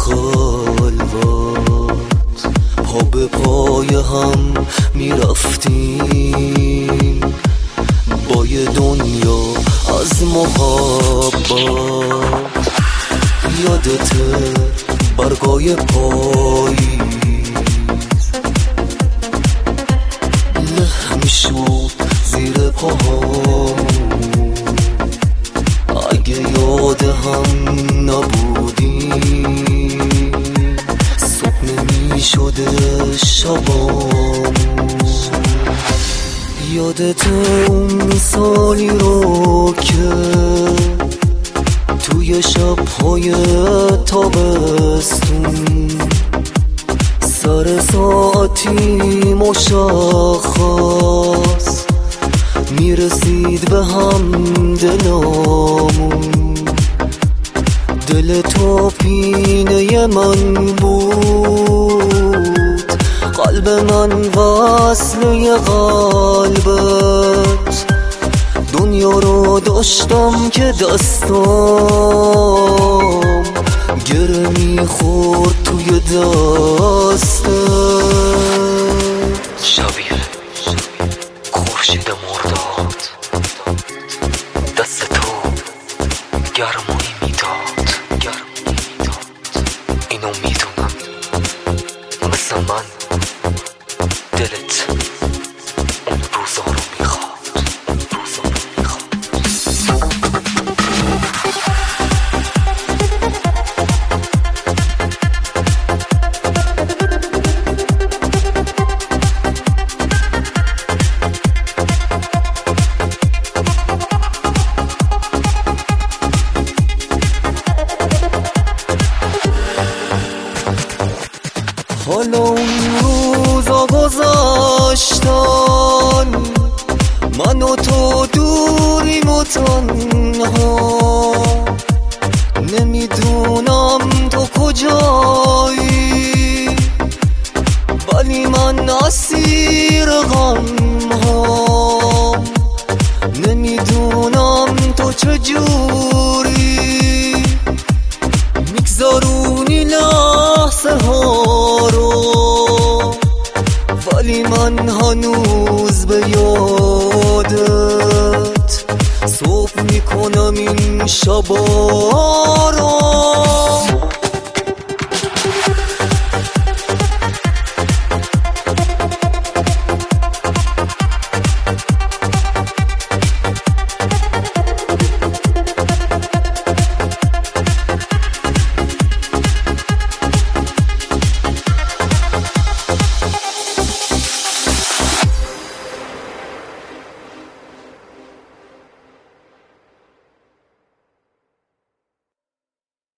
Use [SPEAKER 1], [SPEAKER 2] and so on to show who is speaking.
[SPEAKER 1] خلوت پا به پای هم میرفتیم با یه دنیا از محبت. یادته برگای پاییز له میشد زیر پاهامون، اگه یاد هم نبودیم صبح نمیشده شبامون. یادت اون سالی رو که توی شب‌های تابستون سر ساعتی مشخص میرسید به هم دلامون. دل تو پینه من بود، قلب من وصله قلبت. دنیا رو داشتم که دستم گره میخورد توی دستت. شبیه خورشید مرداد دست تو گرمایی میداد. اینو میدونم مثل من دلت اون روزا رو میخواد. حالا اون روزا گذاشتن، من و تو دوریم و تنها. نمیدونم تو کجایی ولی من اسیر غم ها. نمیدونم تو چجوری میگذارونی لحظه ها رو، ولی من هنوز به یادت صبح میکنم این شبا رو.